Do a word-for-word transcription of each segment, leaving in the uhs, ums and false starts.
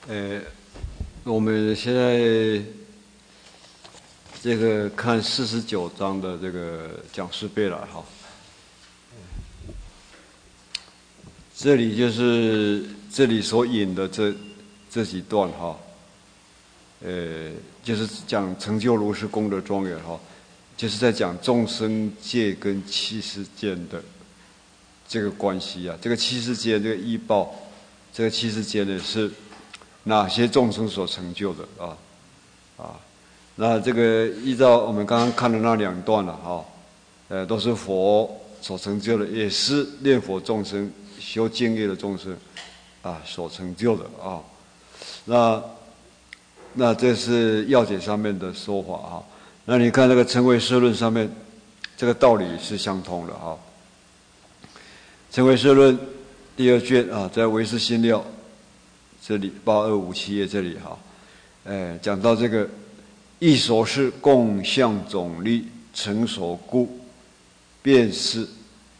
呃，我们现在这个看四十九章的这个讲师贝来哈，这里就是这里所引的这这几段哈，呃，就是讲成就如是功德庄严哈，就是在讲众生界跟七世间的这个关系啊，这个七世间这个依报，这个七世间呢是哪些众生所成就的啊？啊，那这个依照我们刚刚看的那两段了哈，呃，都是佛所成就的，也是念佛众生修净业的众生啊所成就的啊。那那这是要解上面的说法哈。那你看那个成唯识论上面，这个道理是相通的哈。成唯识论第二卷啊，在唯识心要这里八二五七页这里哈，哎，讲到这个一所是共相总力成所故，便是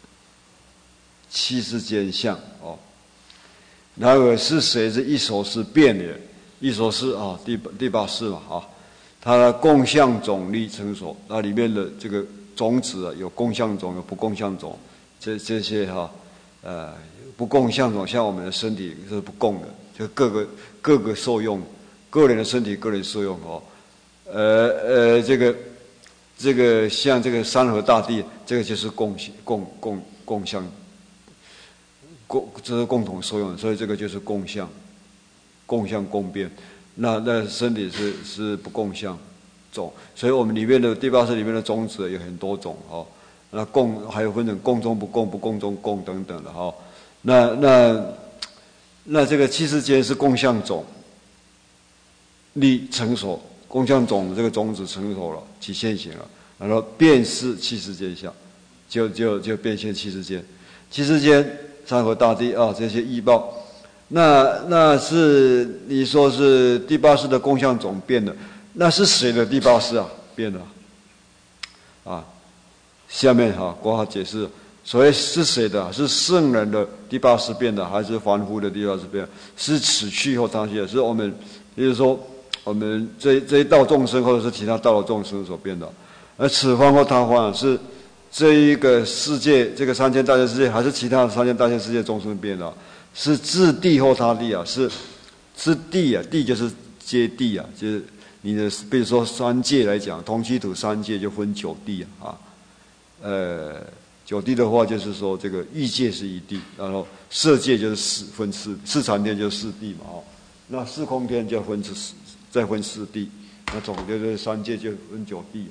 七世间相哦。然而是谁是一所是变也？一所是啊，第第八世嘛啊，它的共相总力成所，那里面的这个种子啊，有共相种，有不共相种，这这些哈、啊，呃，不共相种，像我们的身体是不共的。就各个各个受用，个人的身体个人受用哦，呃呃，这个这个像这个山河大地，这个就是共共共共相，共这是共同受用，所以这个就是共相，共相共变。那那身体是是不共相种，所以我们里面的第八识里面的种子有很多种哦。那共还有分成共中不共、不共中共等等的哈、哦。那那。那这个七世间是共相种力成熟，共相种这个种子成熟了，起现行了，然后便是七世间相，就就就变现七世间，七世间山河大地啊这些依报，那那是你说是第八识的共相种变的，那是谁的第八识啊变的？啊，下面哈国华解释。所谓是谁的？是圣人的第八识变的，还是凡夫的第八识变的？是此去或他去的？是我们，比如说我们这这一道众生，或者是其他道的众生所变的。而此方或他方是这一个世界，这个三千大千世界，还是其他的三千大千世界众生变的？是自地或他地啊？是是地啊？地就是接地啊，就是你的，比如说三界来讲，同居土三界就分九地啊，呃。九地的话，就是说这个欲界是一地，然后色界就是四分四，四禅天就是四地嘛，哦，那四空天就分四，再分四地，那总就是三界就分九地。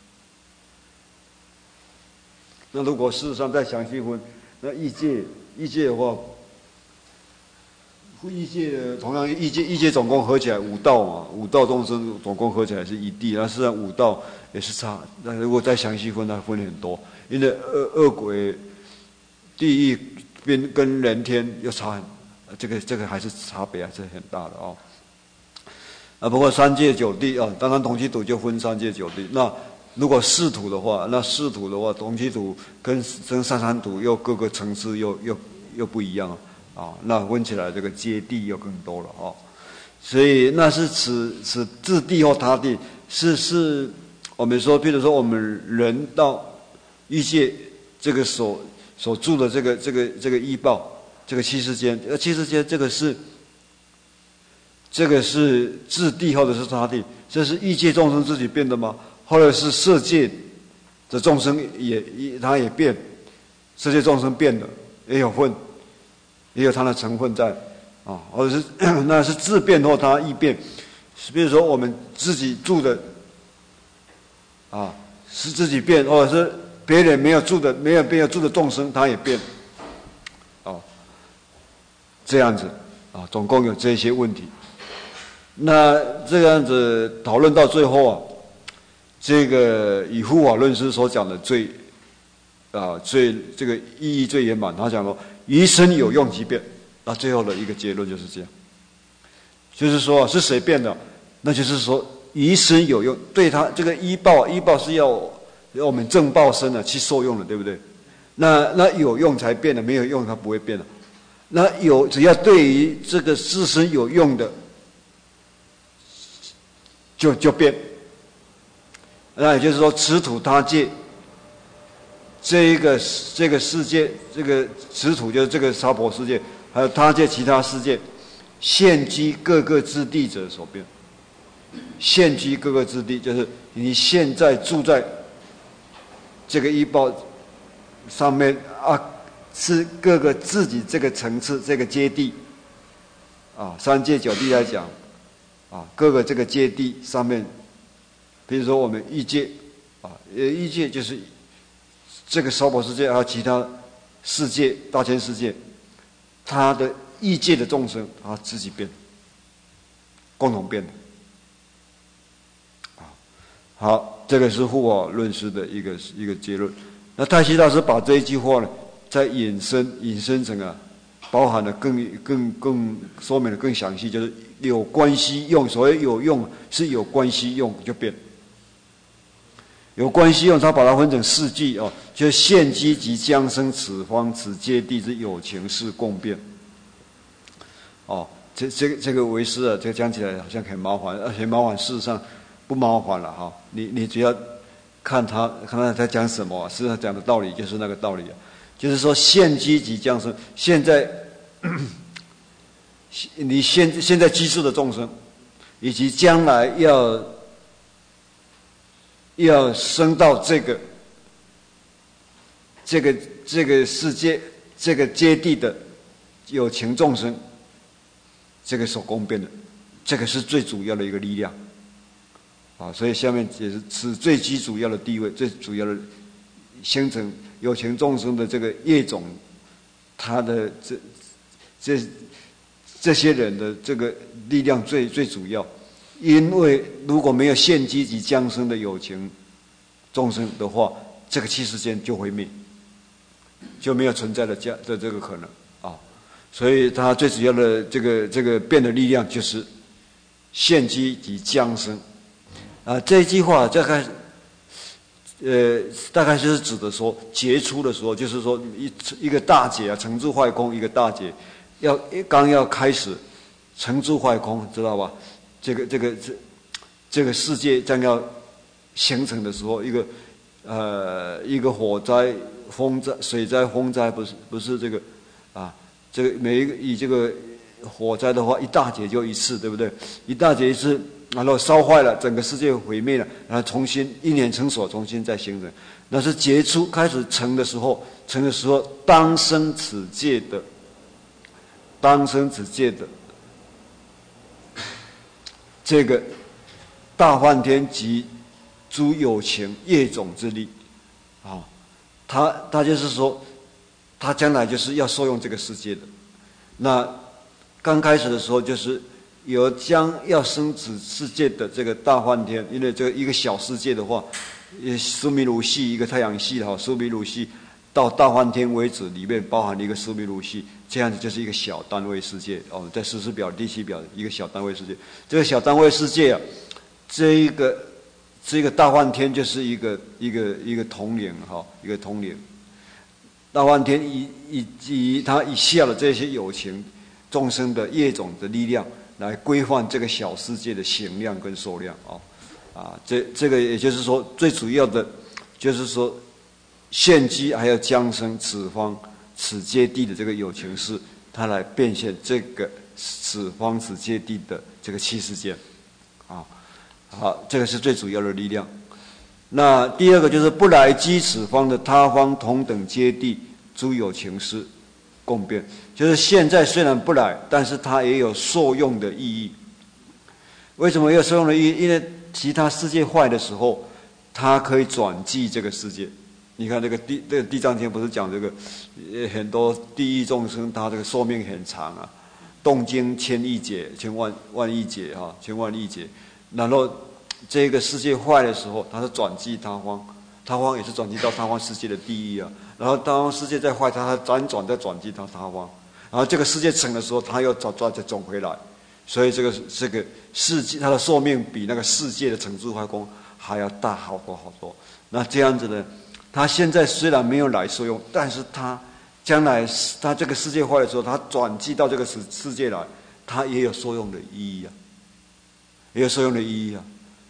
那如果事实上再详细分，那欲界欲界的话，欲界同样欲界欲界总共合起来五道嘛，五道众生总共合起来是一地，那事实上五道也是差，那如果再详细分，那分很多。因为恶恶鬼、地狱跟跟人天又差很，这个这个还是差别还是很大的哦。啊，不过三界九地啊，当然同居土就分三界九地。那如果四土的话，那四土的话，同居土跟跟三山土又各个层次又又又不一样啊。那分起来这个阶地又更多了哦。所以那是此此自地或他地，是是我们说，譬如说我们人到欲界这个所所住的这个这个这个依报，这个七世间，呃，七世间这个是这个是自地或者是他地，这是欲界众生自己变的吗？或者是色界的众生也也他也变，色界众生变的也有份，也有它的成分在啊，或者是那是自变或他异变，比如说我们自己住的啊是自己变，或者是别人没有住的、没有没有住的众生，他也变，哦，这样子啊，总共有这些问题。那这样子讨论到最后啊，这个以护法论师所讲的最啊最这个意义最圆满。他讲说，余生有用即变，那最后的一个结论就是这样，就是说是谁变的？那就是说余生有用，对他这个依报，依报是要。我们正报身啊，去受用了，对不对？那那有用才变的，没有用它不会变的。那有只要对于这个自身有用的就就变。那也就是说，此土他界，这一个这个世界，这个此土就是这个娑婆世界，还有他界其他世界，现居各个之地者所变。现居各个之地，就是你现在住在这个依报上面啊，是各个自己这个层次、这个阶地啊，三界九地来讲啊，各个这个阶地上面，比如说我们欲界啊，呃，欲界就是这个娑婆世界还有其他世界、大千世界，它的欲界的众生，它自己变，共同变的。好，这个是护法论师的一个一个结论。那太虚大师把这一句话呢，再引申引申成啊，包含的更更更说明的更详细，就是有关系用。所谓有用是有关系用就变，有关系用，他把它分成四句哦，就是现机及将生此方此界地之有情事共变。哦，这这个这个为师啊，这个讲起来好像很麻烦，而且麻烦事实上不麻烦了哈。你你只要看他看他在讲什么，实际上讲的道理就是那个道理啊，就是说现机及将生，现在你现现在居住的众生，以及将来要要升到这个这个这个世界这个阶地的有情众生，这个所共变的，这个是最主要的一个力量。啊，所以下面也是是最基主要的地位，最主要的形成有情众生的这个业种，他的这这这些人的这个力量最最主要。因为如果没有现机及将生的有情众生的话，这个七世间就会灭，就没有存在的价的这个可能啊。所以他最主要的这个这个变的力量就是现机及将生。啊，这一句话大概，呃，大概就是指的说，劫出的时候，就是说一一个大劫啊，成住坏空一个大劫，要刚要开始成住坏空，知道吧？这个这个这这个世界将要形成的时候，一个呃一个火灾、风灾、水灾、风灾，不是不是这个啊，这个每一个以这个火灾的话，一大劫就一次，对不对？一大劫一次。然后烧坏了，整个世界毁灭了，然后重新一年成所，重新再形成。那是劫出开始成的时候，成的时候，当生此界的，当生此界的这个大梵天及诸有情业种之力，啊，他他就是说，他将来就是要受用这个世界的。那刚开始的时候就是。有将要生此世界的这个大梵天，因为这个一个小世界的话，苏弥卢系一个太阳系哈，苏弥卢系到大梵天为止，里面包含了一个苏弥卢系，这样子就是一个小单位世界哦，在实时表第七表一个小单位世界，这个小单位世界啊，这一个这个大梵天就是一个一个一个统领哈，一个统领。大梵天以以以他以下的这些有情众生的业种的力量。来规范这个小世界的形量跟数量啊，啊，这这个也就是说，最主要的，就是说，现机还要将生此方此界地的这个有情事，它来变现这个此方此界地的这个七世间，啊，好，这个是最主要的力量。那第二个就是不来居此方的他方同等阶地诸有情事。共变，就是现在虽然不来，但是它也有受用的意义。为什么有受用的意义？因为其他世界坏的时候，它可以转寄这个世界。你看这个地这个地藏经不是讲这个，很多地狱众生他这个寿命很长啊，动经千亿劫、千万万亿劫哈，千万亿劫。然后这个世界坏的时候，它是转寄他方，他方也是转寄到他方世界的地狱啊。然后当世界再坏，它辗转再转寄到他方，然后这个世界成的时候，它又转转再转回来，所以这个这个世界它的寿命比那个世界的成住坏空还要大好多好多。那这样子呢，它现在虽然没有来受用，但是它将来它这个世界坏的时候，它转寄到这个世世界来，它也有受用的意义啊，也有受用的意义啊。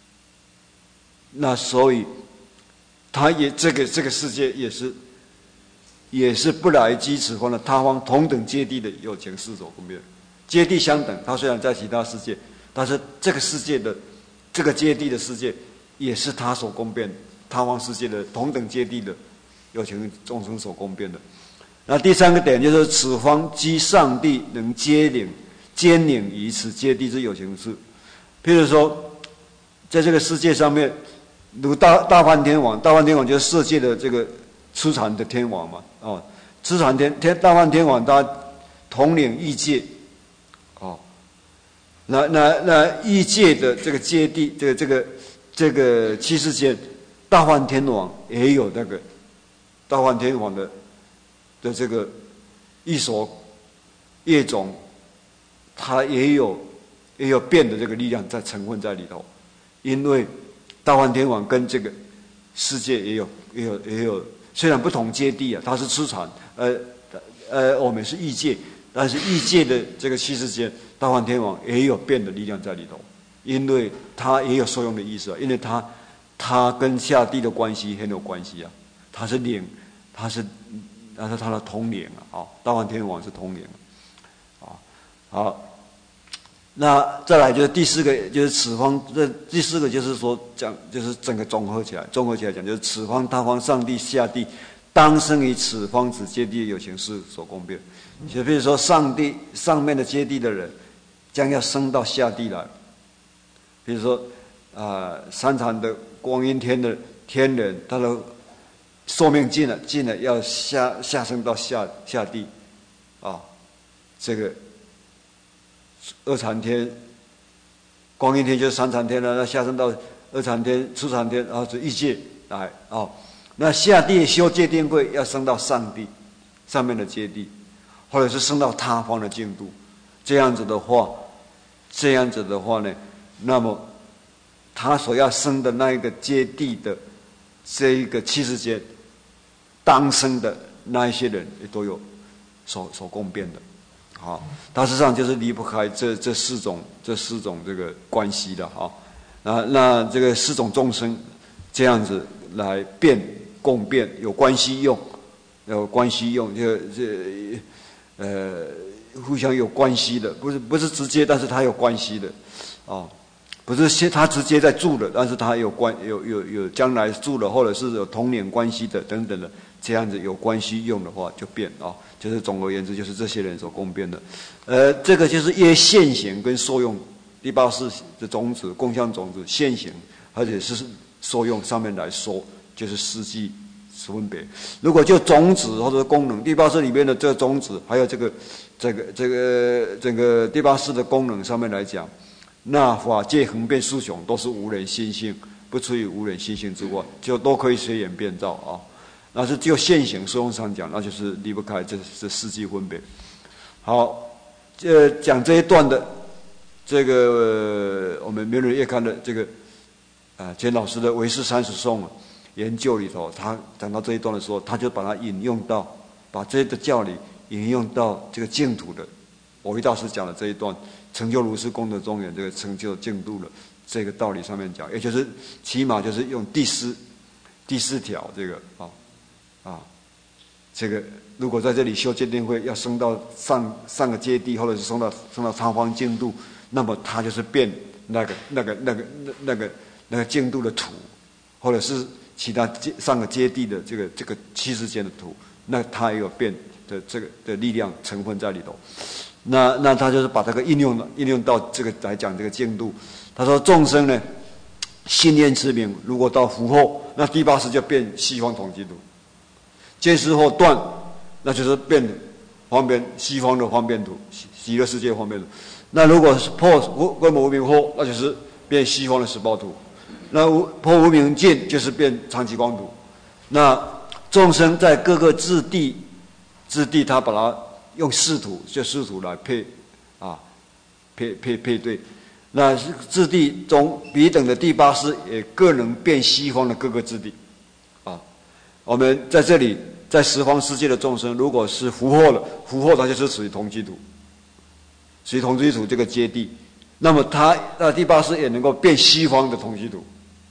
那所以，他也这个这个世界也是，也是不来居此方的他方同等阶地的有情事所共变，阶地相等。他虽然在其他世界，但是这个世界的这个阶地的世界，也是他所共变，他方世界的同等阶地的有情众生所共变的。那第三个点就是此方居上帝能接领兼领于此阶地之有情事。譬如说，在这个世界上面，如大大梵天王，大梵天王就是世界的这个初禅的天王嘛，哦，初禅天天大梵天王他统领异界，哦，那那那异界的这个阶地，这个这个这个七世间，大梵天王也有那个大梵天王的。的这个一所业种，它也有也有变的这个力量在成分在里头，因为大梵天王跟这个世界也有也有也有，虽然不同阶地啊，它是初禅，呃呃，我们是异界，但是异界的这个七世间，大梵天王也有变的力量在里头，因为它也有受用的意思啊，因为它它跟下地的关系很有关系啊，它是领，它是。那是他的统领啊，哦，大梵天王是统领啊，好，那再来就是第四个，就是此方，这第四个就是说讲，就是整个综合起来，综合起来讲，就是此方他方上帝下地，当生于此方此阶地有情事所共变。就比如说上帝上面的阶地的人，将要升到下地来，比如说啊、呃，三禅的光阴天的天人，他的。寿命尽了，尽了要下下生到下下地，啊，这个二禅天、光阴天就是三禅天了，那下生到二禅天、初禅天，然后是异界来啊。那下地修戒定慧要升到上地上面的阶地，或者是升到他方的净土。这样子的话，这样子的话呢，那么他所要升的那一个阶地的这一个七世间。当生的那一些人也都有所所共变的，好，它实际上就是离不开这这四种这四种这个关系的哈，那那这个四种众生这样子来变共变，有关系用，有关系用，就这呃互相有关系的，不是不是直接，但是它有关系的，啊。不是先他直接在住的，但是他有关有有有将来住了，或者是有同年关系的等等的，这样子有关系用的话就变啊、哦，就是总而言之就是这些人所共变的，呃，这个就是业现行跟受用第八世的种子共相种子现行，而且是受用上面来说，就是实际分别。如果就种子或者功能，第八世里面的这个种子，还有这个这个这个这个第八世的功能上面来讲。那法界横变殊雄都是无人心性，不出于无人心性之外，就都可以随缘变造啊。那是就现行受用上讲，那就是离不开这这四季分别。好，这讲这一段的这个、呃、我们明日月刊的这个啊钱老师的唯识三十颂研究里头，他讲到这一段的时候，他就把它引用到，把这个教理引用到这个净土的蕅益大师讲的这一段。成就如是功德庄严，这个成就净土的这个道理上面讲，也就是起码就是用第四第四条这个啊啊，这个如果在这里修戒定慧，要升到上上个阶地，或者是升到升到他方净土，那么他就是变那个那个那个那那个那个净土的土，或者是其他上个阶地的这个这个七世间的土，那他也有变的这个的力量成分在里头。那那他就是把这个应用应用到这个来讲这个净土。他说众生呢，信念持名，如果到伏后，那第八识就变西方统极土；见识后断，那就是变方便西方的方便土，极乐世界方便土。那如果是破归无明后，那就是变西方的十报土。那无破无明尽，就是变长极光土。那众生在各个质地质地，他把它。用视图就视图来配啊配配配对，那质地中彼等的第八识也各能变西方的各个质地啊。我们在这里在十方世界的众生，如果是福祸了，福祸它就是属于同居土，属于同居土这个阶地，那么它那第八识也能够变西方的同居土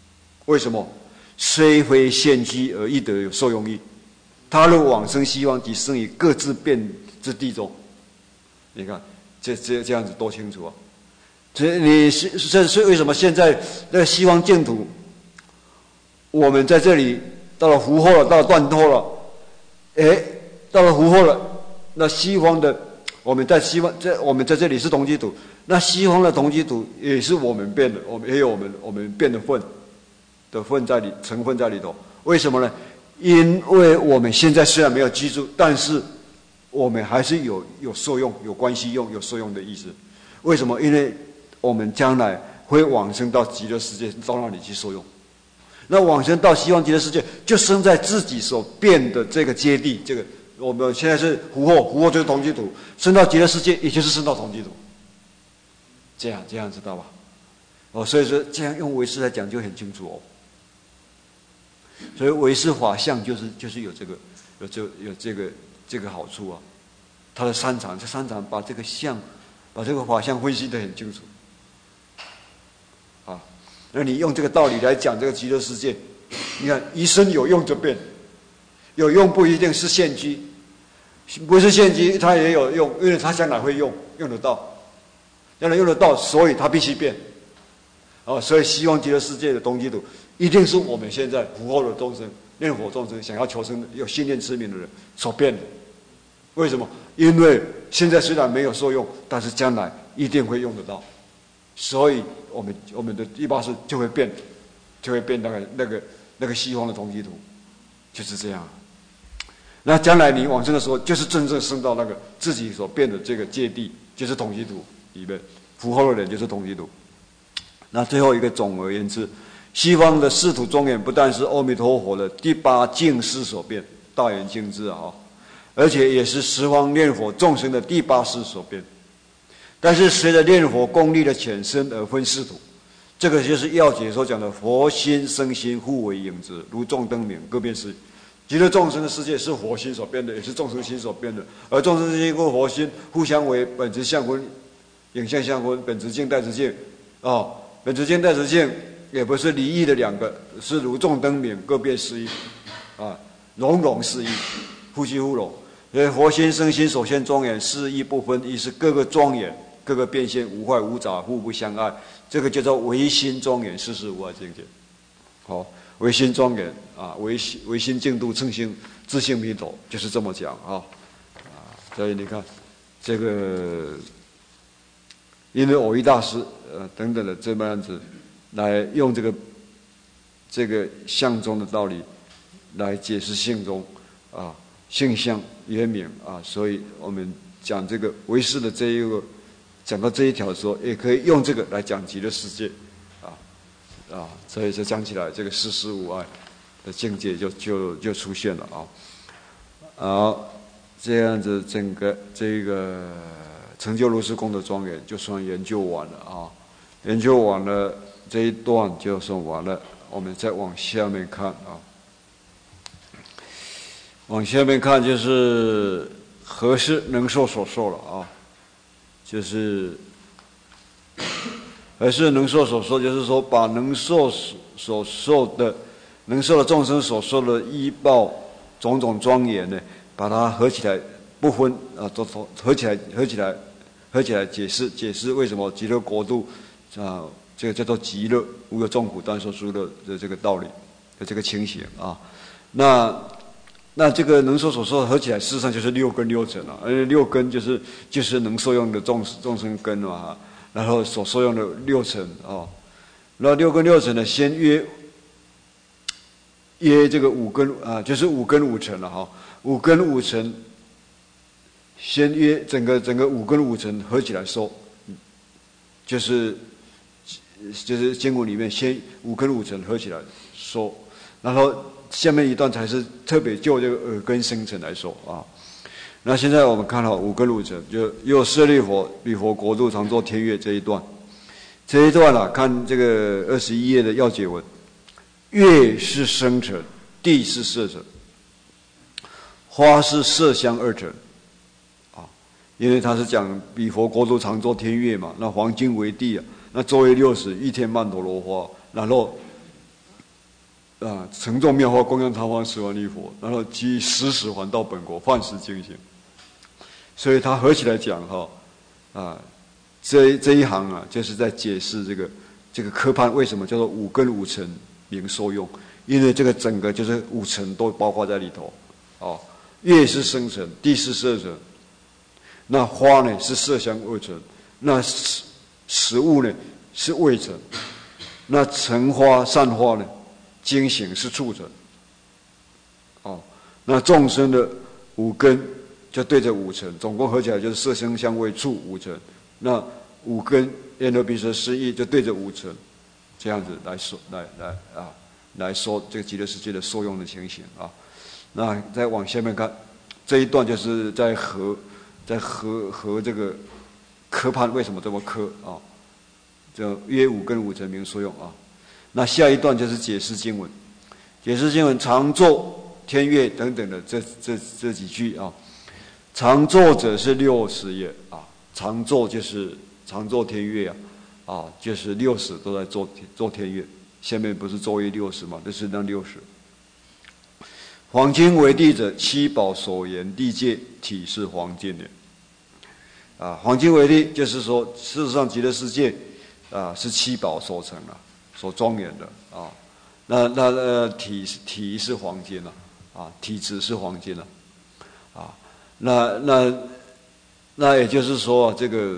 为什么？虽非献机而亦得有受用意。他若往生西方，即生于各自变之地中。你看，这这这样子多清楚啊！所以你这是为什么现在那个西方净土，我们在这里到了湖后了，到了断头了，哎，到了湖后了，那西方的我们在西方在我们在这里是同居土，那西方的同居土也是我们变的，我们也有我们我们变的分的分在里成分在里头。为什么呢？因为我们现在虽然没有居住，但是我们还是有有受用、有关系用、有受用的意思。为什么？因为我们将来会往生到极乐世界，到那里去受用。那往生到西方极乐世界，就生在自己所变的这个阶地。这个我们现在是湖后，湖后就是同居土，生到极乐世界，也就是生到同居土。这样这样知道吧？哦，所以说这样用唯识来讲就很清楚哦。所以唯识法相就是就是有这个有这有这个这个好处啊。它的三场，这三场把这个相，把这个法相分析得很清楚。啊，那你用这个道理来讲这个极乐世界，你看一生有用就变，有用不一定是现机，不是现机它也有用，因为它将来会用用得到，将来用得到，所以它必须变。哦，所以希望极乐世界的同居土一定是我们现在福后的众生、念佛众生想要求生的、有信念痴迷的人所变的。为什么？因为现在虽然没有受用，但是将来一定会用得到，所以我们我们的第八识就会变，就会变那个那个那个西方的同居土，就是这样。那将来你往生的时候，就是真正升到那个自己所变的这个界地，就是同居土里面，福后的人就是同居土。那最后一个总而言之，西方的四土庄严不但是阿弥陀佛的第八净识所变，大圆净智啊，而且也是十方念佛众生的第八识所变。但是随着念佛功力的浅深而分四土，这个就是要解所讲的佛心生心互为影子，如众灯明，各变是。极乐众生的世界是佛心所变的，也是众生心所变的，而众生心跟佛心互相为本质相分，影像相分，本质境代质境哦。本质境代质境也不是离异的两个，是如众灯明，各变是一，啊，融融是一，互契互融。所以佛心生心所现庄严，是一不分，亦是各个庄严，各个变现，无坏无杂，互不相碍。这个叫做唯心庄严，世事无碍境界。好，唯心庄严啊，唯心唯心净土称心自性弥陀，就是这么讲啊。啊，所以你看这个。因为偶一大师呃等等的这么样子来用这个这个相中的道理来解释性中啊性相圆明啊，所以我们讲这个唯识的这一个讲到这一条的时候，也可以用这个来讲极乐世界啊啊，所以就讲起来这个世事无碍的境界就就就出现了啊。好，这样子整个这个。成就如是功德庄严，就算研究完了啊！研究完了这一段就算完了，我们再往下面看啊。往下面看就是何事能受所受了啊？就是何事能受所受，就是说把能受所受的、能受的众生所受的依报种种庄严呢，把它合起来。不分啊，都合起来，合起来，合起来解释解释为什么极乐国度啊，这个叫做极乐，无有众苦但说诸乐的这个道理的这个情形啊。那那这个能受所受合起来，事实上就是六根六尘啊，而六根就是就是能受用的众众生根嘛，然后所受用的六尘啊，那六根六尘呢，先约约这个五根啊，就是五根五尘了哈，五根五尘。先约整个整个五根五尘合起来说，就是就是经文里面先五根五尘合起来说，然后下面一段才是特别就这个耳根生尘来说啊。那现在我们看到五根五尘，就又舍利佛彼佛国度常作天乐这一段，这一段啊，看这个二十一页的要解文，乐是生尘，地是色尘，花是色香二尘。因为他是讲彼佛国度常作天乐嘛，那黄金为地啊，那周围六十一天曼陀罗花，然后啊，乘众妙法供养他方十万亿佛，然后即时时还到本国，饭食精行。所以他合起来讲哈，啊，这这一行啊，就是在解释这个这个科判为什么叫做五根五尘名受用，因为这个整个就是五尘都包括在里头。哦，月是生尘，地是色尘，那花呢是色香味尘，那食食物呢是味尘，那尘花散花呢，精行是触尘。哦，那众生的五根就对着五尘，总共合起来就是色声香味触五尘。那五根眼耳鼻舌身意就对着五尘，这样子来说，来来啊，来说这个极乐世界的受用的情形啊。那再往下面看，这一段就是在和在和和这个科判为什么这么科啊？就约五根五尘名受用啊。那下一段就是解释经文，解释经文常作天乐等等的这这这几句啊。常作者是六十也啊，常作就是常作天乐啊，啊就是六十都在做做天乐。下面不是作业六十嘛？这是那六十。黄金为地者，七宝所言地界体是黄金的。啊，黄金为地，就是说，事实上极乐世界啊是七宝所成的，所庄严的啊。那那呃体体是黄金了，啊体质是黄金了，啊那那那也就是说，这个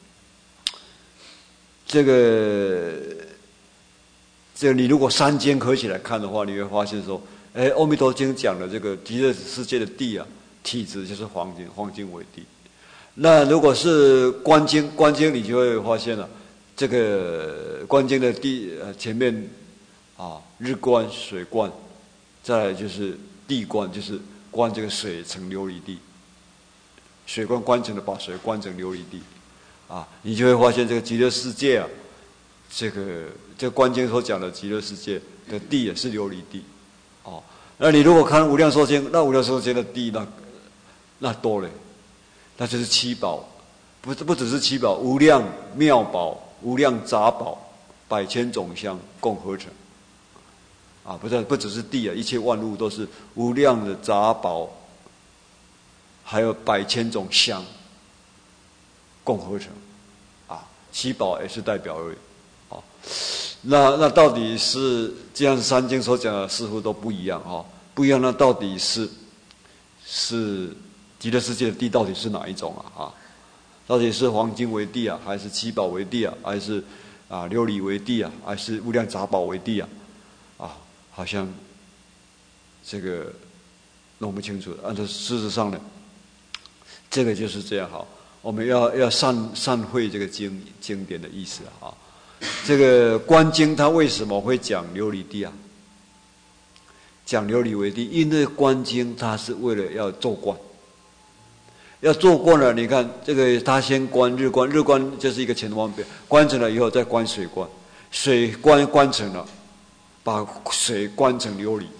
这个这个你如果三经合起来看的话，你会发现说。哎，《阿弥陀经》讲的这个极乐世界的地啊，体质就是黄金，黄金为地。那如果是观经，观经你就会发现了，这个观经的地呃前面啊日观、水观，再来就是地观，就是观这个水成琉璃地，水观观成的把水观成琉璃地，啊，你就会发现这个极乐世界啊，这个这个观经所讲的极乐世界的地也是琉璃地。哦，那你如果看无量寿经，那无量寿经的地那那多了，那就是七宝，不不只是七宝，无量妙宝、无量杂宝、百千种香共合成。啊，不是不只是地啊，一切万物都是无量的杂宝，还有百千种香共合成。啊，七宝也是代表而已。啊。那那到底是这样？三经所讲的似乎都不一样哈，不一样。那到底是是极乐世界的地到底是哪一种啊？啊，到底是黄金为地啊，还是七宝为地啊，还是啊琉璃为地啊，还是无量杂宝为地啊？啊，好像这个弄不清楚。按照事实上呢，这个就是这样哈。我们要要善善会这个经经典的意思啊。这个观经它为什么会讲琉璃地啊？讲琉璃为地，因为观经它是为了要做观，要做观了。你看这个，他先观日观，日观就是一个前方表，观成了以后再观水观，水观观成了，把水观成琉璃。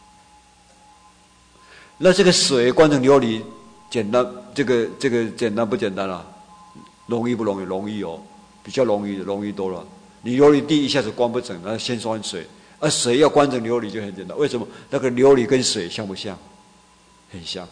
那这个水观成琉璃，简单，这个这个简单不简单啊？容易不容易？容易哦。比较容易，容易多了。你琉璃地一下子观不成，那先观水，而水要观成琉璃就很简单。为什么？那个琉璃跟水像不像？很像。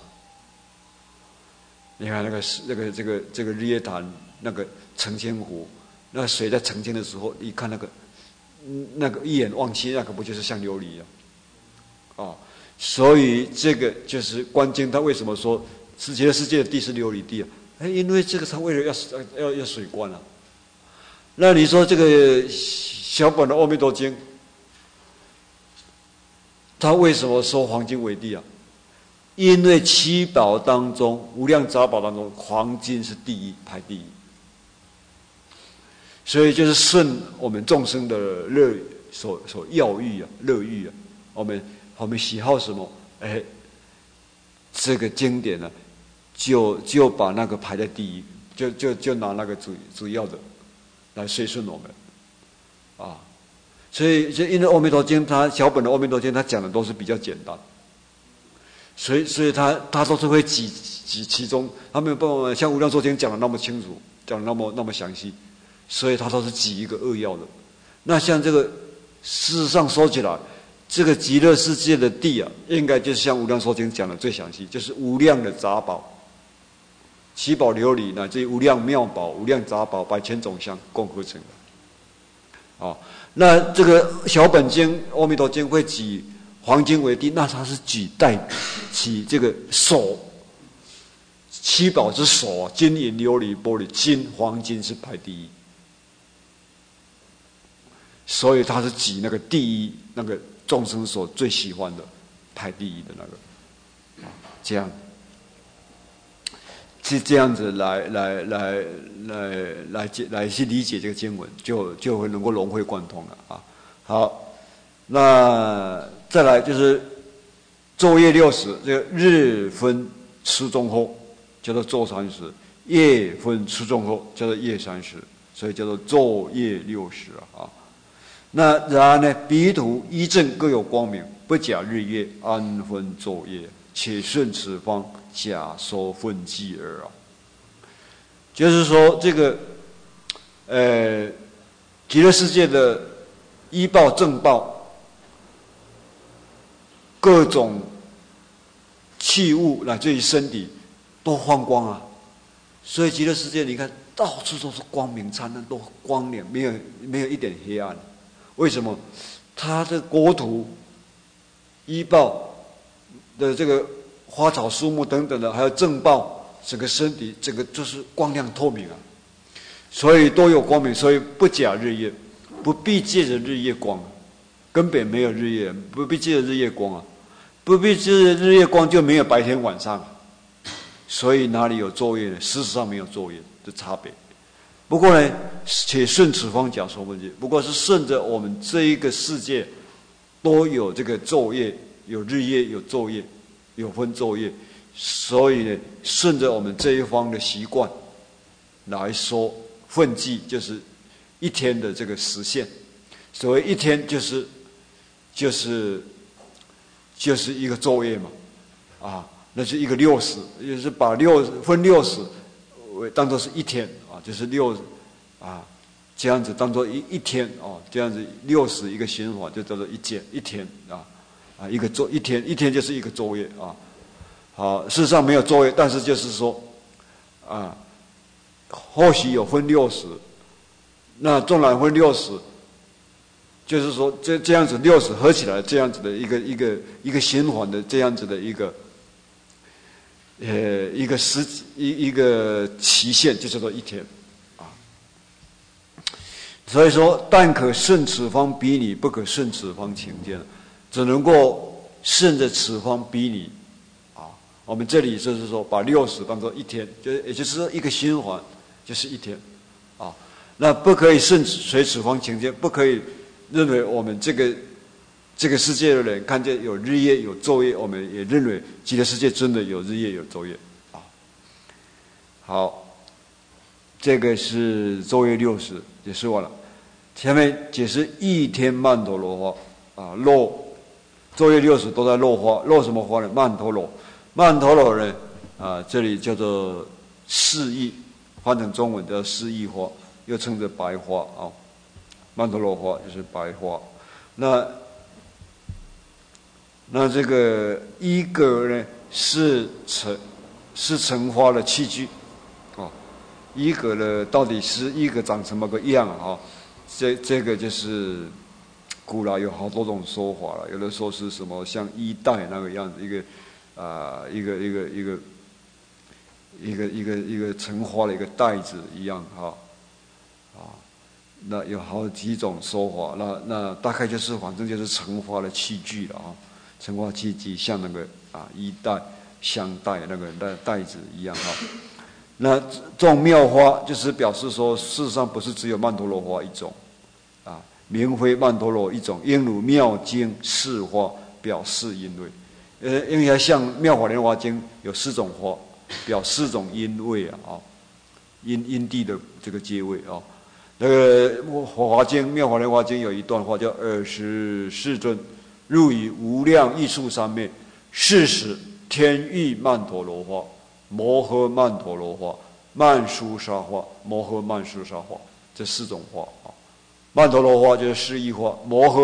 你看那个那个这个这个日月潭那个澄清湖，那个水在澄清的时候，一看那个那个一眼望去，那个不就是像琉璃一样？哦，所以这个就是观经，它为什么说世界世界的地是琉璃地啊？哎，因为这个它为了要要要水观啊。那你说这个小本的《阿弥陀经》，它为什么说黄金为地啊？因为七宝当中，无量杂宝当中，黄金是第一，排第一。所以就是顺我们众生的乐所所要欲啊，乐欲啊，我们我们喜好什么？哎，这个经典呢，就就把那个排在第一，就就就拿那个主主要的。来随顺我们，啊，所以就因为《阿弥陀经》，它小本的《阿弥陀经》，它讲的都是比较简单，所以所以它它都是会挤挤其中，它没有办法像《无量寿经》讲的那么清楚，讲的那么那么详细，所以它都是挤一个扼要的。那像这个事实上说起来， 这个极乐世界的地啊，应该就是像《无量寿经》讲的最详细，就是无量的杂宝、七宝琉璃乃至于无量妙宝、无量杂宝、百千种香共合成的。啊，那这个小本经《阿弥陀经》会举黄金为地，那它是举代起这个首七宝之首啊，金银琉璃玻璃，金黄金是排第一，所以它是举那个第一，那个众生所最喜欢的排第一的那个，这样是这样子来来来来来解来去理解这个经文，就就会能够融会贯通了啊。好，那再来就是昼夜六时，这个日分初中后叫做昼三时，夜分初中后叫做夜三时，所以叫做昼夜六时啊。那然而呢，彼土一正各有光明，不假日夜，安分昼夜，且顺此方，假说分际耳啊。就是说，这个呃，极乐世界的依报正报，各种器物乃至于身体都放光啊。所以极乐世界你看到处都是光明灿烂，都光亮，没有没有一点黑暗。为什么？它的国土依报的这个花草树木等等的，还有正报，整个身体整个就是光亮透明啊，所以都有光明，所以不假日夜，不必借着日夜光，根本没有日夜，不必借着日夜光啊，不必借着日夜光就没有白天晚上啊，所以哪里有昼夜呢？事实上没有昼夜的差别。不过呢，且顺此方假说分界，不过是顺着我们这一个世界都有这个昼夜，有日夜，有昼夜，有分昼夜，所以呢，顺着我们这一方的习惯来说分际，就是一天的这个时限。所谓一天，就是就是就是一个昼夜嘛，啊，那是一个六时，也就是把六分六时为当作是一天啊，就是六啊，这样子当作一一天哦，这样子六时一个循环就叫做一天一天啊啊一个周一天一天就是一个昼夜啊。好，事实上没有昼夜，但是就是说啊，或许有分六时，那纵然分六时，就是说这这样子六时合起来这样子的一个一个一个循环的这样子的一个。呃，一个时一一个期限就叫做一天，啊，所以说，但可顺此方比拟，不可顺此方情见，只能够顺着此方比拟，啊，我们这里就是说，把六时当作一天，就是也就是说一个循环就是一天，啊，那不可以顺随此方情见，不可以认为我们这个。这个世界的人看见有日夜有昼夜，我们也认为极乐世界真的有日夜有昼夜啊。好，这个是昼夜六时解释完了，前面解释一天曼陀罗花啊，落昼夜六时都在落花，落什么花呢？曼陀罗，曼陀罗呢啊，这里叫做四意，换成中文叫四意花，又称作白花啊。曼陀罗花就是白花，那。那这个衣格呢，是成是成花的器具，啊，衣格呢到底是衣格长什么个样啊？这这个就是古来有好多种说法了，有的说是什么像衣带那个样子，一个啊、呃、一个一个一个一个一个一个成花的一个袋子一样哈，啊，那有好几种说法，那那大概就是反正就是成花的器具了啊。成花器具像那个啊衣带、香带那个袋袋子一样哈。那这种妙花就是表示说，事实上不是只有曼陀罗花一种，啊，明非曼陀罗一种，应如妙经四花表四音味。呃，因为像妙法莲华经有四种花，表四种音位啊，啊，音音地的这个阶位啊。那个华经妙法莲华经有一段话叫二十世尊。入于无量艺术三昧，是时天域曼陀罗花、摩诃曼陀罗花、曼殊沙花、摩诃曼殊沙花，这四种花啊。曼陀罗花就是四意花，摩诃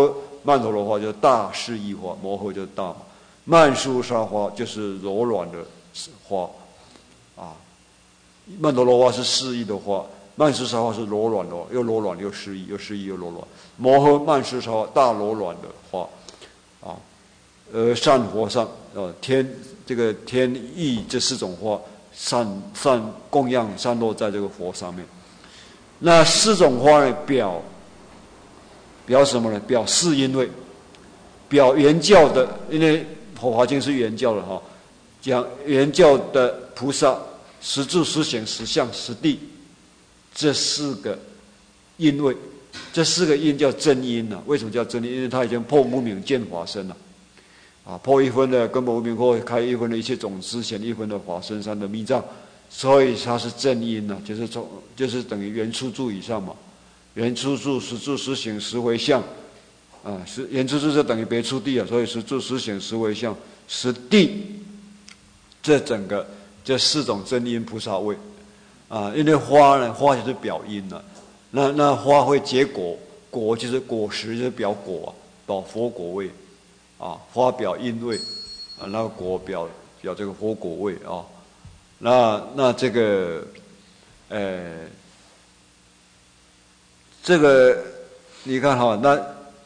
曼陀罗花就是大适意花，摩诃就是大嘛，曼殊沙花就是柔软的花，啊，曼陀罗花是适意的花，曼殊沙花是柔软的，又柔软又适意，又适意又柔软。摩诃曼殊沙花大柔软的花，啊，呃，善佛上，呃，天这个天意这四种花，散散供养散落在这个佛上面。那四种花呢，表表什么呢？表四因位，表原教的，因为《法华经》是原教的哈，讲原教的菩萨实住、实显、实相、实地这四个因位，这四个因叫真因啊。为什么叫真因？因为他已经破无明见法身了，啊，破一分的根本无明惑，开一分的一切种子，显一分的法身三的密藏。所以它是正因呢、啊，就是从就是等于原初住以上嘛，原初住、实住、实行、实为相，啊，是原初住就等于别出地啊，所以实住、实行、实为相、实地，这整个这四种真因菩萨位，啊，因为花呢，花就是表因呢、啊，那那花会结果，果就是果实，就是表果啊，表佛果位，啊，花表因位，啊，那个果表表这个佛果位啊。那那这个，呃，这个你看哈，那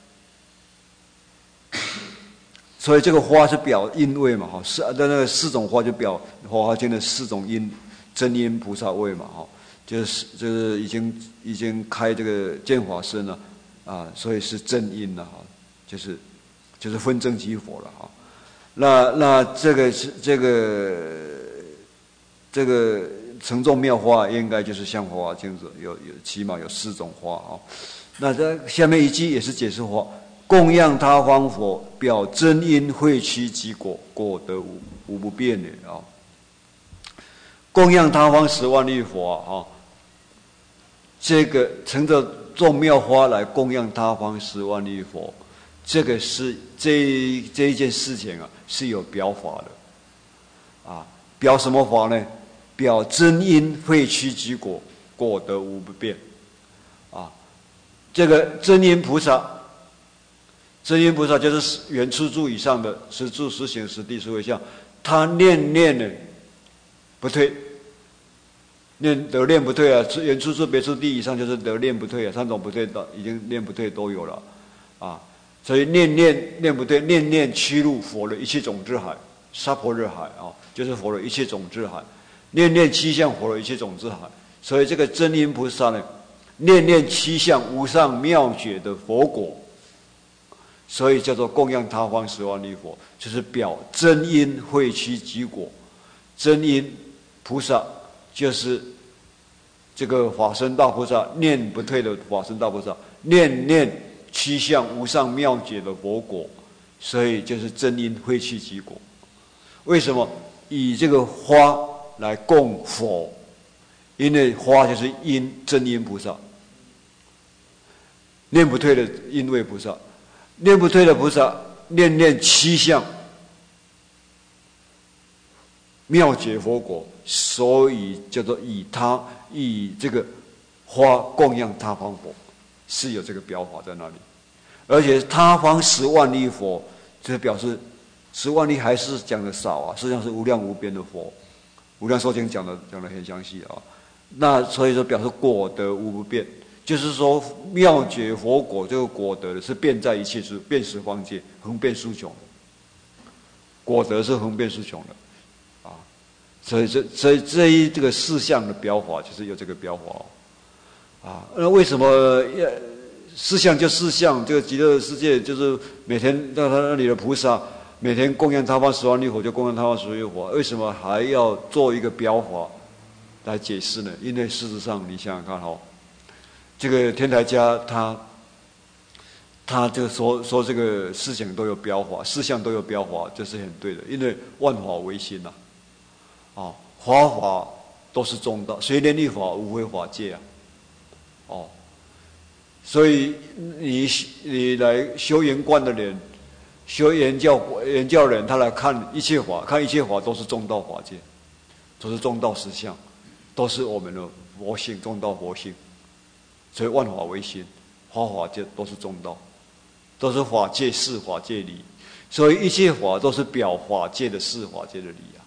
所以这个花是表因位嘛，哈，是那那个四种花就表《法华经》的四种因真因菩萨位嘛，哈，就是就是已经已经开这个见法身了啊，所以是真因了哈，就是就是分真即佛了哈。那那这个是这个。这个成众妙花应该就是像《法华经》有有起码有四种花啊。那这下面一句也是解释花，供养他方佛，表真因慧趋即果，果得无无不变的啊。供养他方十万亿佛啊，这个乘着众妙花来供养他方十万亿佛，这个是这这一件事情啊是有表法的啊，表什么法呢？表真因慧趋即果，果得无不变，啊，这个真因菩萨，真因菩萨就是原初住以上的实住、实行、实地、实为相，他念念呢不退，念得念不退啊，原初住、别初地以上就是得念不退啊，三种不退的已经念不退都有了，啊，所以念念念不退，念念趋入佛的一切种智海，娑婆日海啊，就是佛的一切种智海。念念七相佛的一切种子海，所以这个真因菩萨呢，念念七相无上妙觉的佛果，所以叫做供养他方十万亿佛，就是表真因慧趋即果。真因菩萨就是这个法身大菩萨，念不退的法身大菩萨，念念七相无上妙觉的佛果，所以就是真因慧趋即果。为什么以这个花来供佛？因为花就是因真因菩萨，念不退的因位菩萨，念不退的菩萨念念七相妙觉佛果，所以叫做以他以这个花供养他方佛，是有这个表法在那里。而且他方十万亿佛，这表示十万亿还是讲的少啊，实际上是无量无边的佛。无量寿经讲的讲的很详细啊，那所以说表示果德无不变，就是说妙觉佛果这个果德是遍在一切处，遍十方界，横遍殊穷。果德是横遍殊穷的，啊，所以这所以这一这个四项的表法就是有这个表法，啊，那为什么四项就四项？这个极乐世界就是每天到他那里的菩萨。每天供养他方十万亿佛，就供养他方十万亿佛。为什么还要做一个表法来解释呢？因为事实上，你想想看哈，这个天台家他他这个说说这个事情都有表法，事项都有表法，这是很对的。因为万法唯心呐，啊，法法都是中道，随念一法无非法界啊，哦，所以你你来修圆观的人。修原教原教人，他来看一切法，看一切法都是中道法界，都是中道实相，都是我们的佛性，中道佛性。所以万法唯心，法法界都是中道， 都是法界事、法界理，所以一切法都是表法界的事、法界的理啊。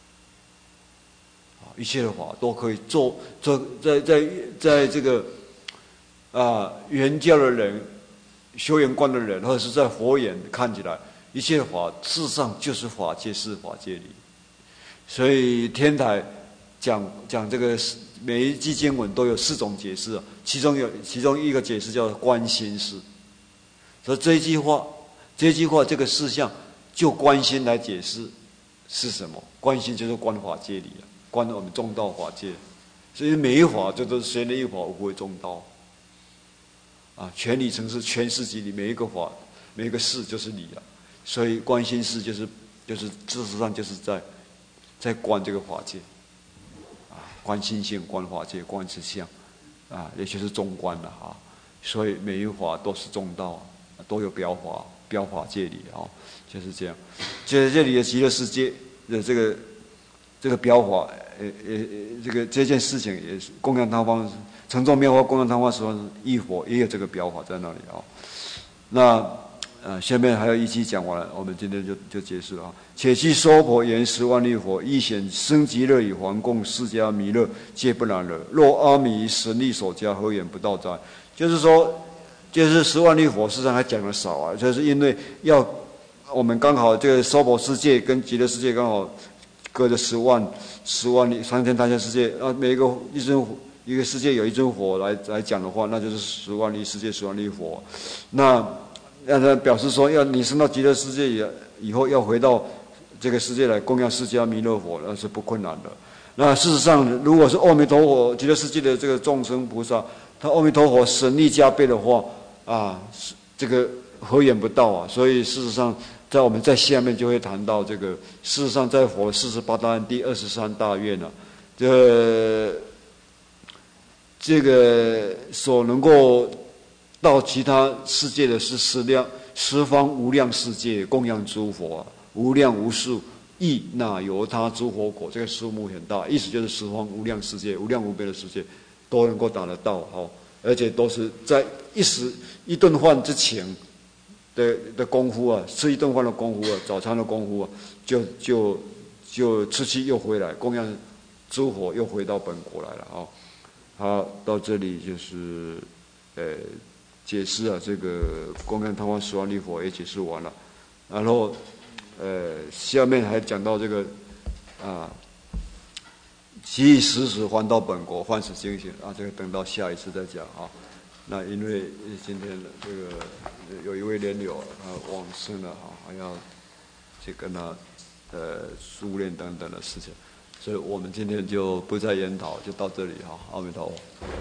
一切的法都可以做做在在在这个啊原教的人、修圆观的人，或者是在佛眼看起来，一切法事实上就是法界事、法界理。所以天台讲讲这个每一句经文都有四种解释，其中有其中一个解释叫观心事。所以这一句话，这一句话这个事项就观心来解释是什么？观心就是观法界理啊，观我们中道法界。所以每一法这都是谁的一法无为中道啊，全理成是全世界里每一个法每一个事就是理啊。所以观心事就是就是事实上就是在在观这个法界啊，观心性、观法界、观实相啊，也就是中观了啊。所以每一法都是中道，都有表法表法界理啊，就是这样。这这里的极乐世界的这个这个表法，呃呃这个这件事情也是供养他方成众妙法供养他方时候，一佛也有这个表法在那里啊。那呃，下面还有一期讲完了，我们今天就就结束了啊。且其娑婆言十万亿佛，亦显生极乐以还供释迦弥勒，皆不难得。若阿弥神力所加，何言不到哉？就是说，就是十万亿佛，事实上还讲的少啊，就是因为要我们刚好这个娑婆世界跟极乐世界刚好隔着十万十万里三千大千世界啊，每一个一尊一个世界有一尊佛来来讲的话，那就是十万亿世界十万亿佛。那让他表示说，要你升到极乐世界以以后，要回到这个世界来供养释迦弥勒佛，那是不困难的。那事实上，如果是阿弥陀佛极乐世界的这个众生菩萨，他阿弥陀佛神力加倍的话啊，这个何言不到啊？所以事实上，在我们在下面就会谈到这个，事实上在佛四十八大愿第二十三大愿呢、啊，这这个所能够到其他世界的是十量十方无量世界供养诸佛、啊，无量无数亿那由他诸佛国，这个数目很大，意思就是十方无量世界、无量无边的世界都能够达得到，好，而且都是在一时一顿饭之前的的功夫啊，吃一顿饭的功夫啊，早餐的功夫啊，就就就吃气又回来，供养诸佛又回到本国来了啊。好，到这里就是呃。解释啊，这个供养他方十万亿佛也解释完了，然后呃下面还讲到这个啊，其时时还到本国，唤始精行啊，这个等到下一次再讲啊。那因为今天的这个有一位莲友啊往生了啊，还要去跟他呃书念等等的事情，所以我们今天就不再研讨，就到这里哈。阿弥陀佛。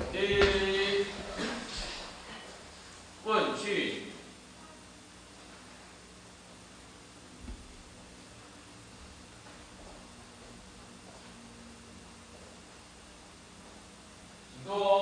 问句：多